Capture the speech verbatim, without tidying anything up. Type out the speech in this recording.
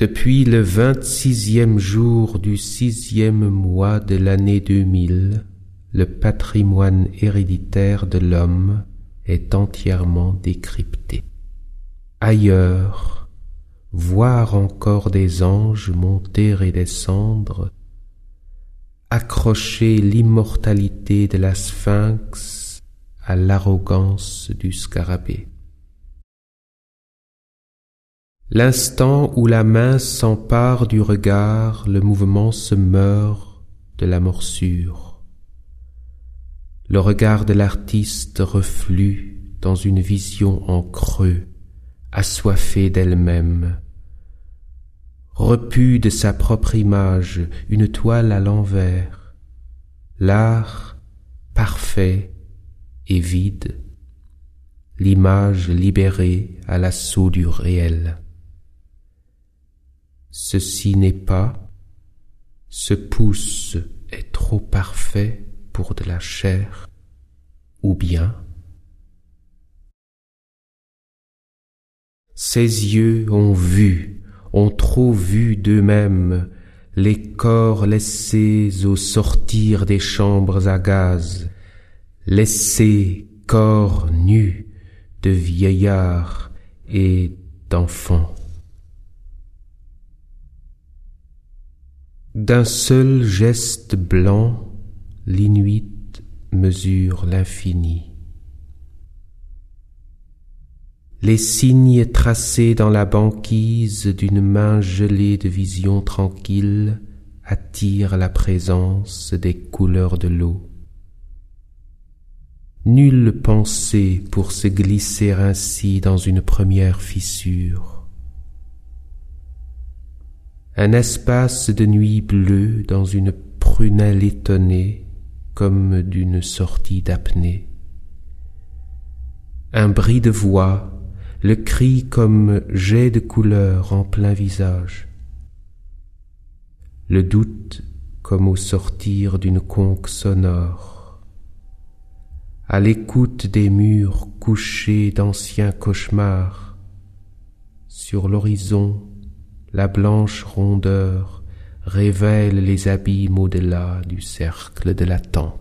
Depuis le vingt-sixième jour du sixième mois de l'année deux mille, le patrimoine héréditaire de l'homme est entièrement décrypté. Ailleurs, voir encore des anges monter et descendre, accrocher l'immortalité de la sphinx à l'arrogance du scarabée. L'instant où la main s'empare du regard, le mouvement se meurt de la morsure. Le regard de l'artiste reflue dans une vision en creux, assoiffée d'elle-même. Repue de sa propre image, une toile à l'envers. L'art parfait et vide, l'image libérée à l'assaut du réel. Ceci n'est pas, ce pouce est trop parfait pour de la chair, ou bien ses yeux ont vu, ont trop vu d'eux-mêmes les corps laissés au sortir des chambres à gaz, laissés corps nus de vieillards et d'enfants. D'un seul geste blanc, l'inuit mesure l'infini. Les signes tracés dans la banquise d'une main gelée de vision tranquille attirent la présence des couleurs de l'eau. Nulle pensée pour se glisser ainsi dans une première fissure. Un espace de nuit bleue dans une prunelle étonnée comme d'une sortie d'apnée. Un bris de voix, le cri comme jet de couleur en plein visage. Le doute comme au sortir d'une conque sonore. À l'écoute des murs couchés d'anciens cauchemars, sur l'horizon, la blanche rondeur révèle les abîmes au-delà du cercle de l'attente.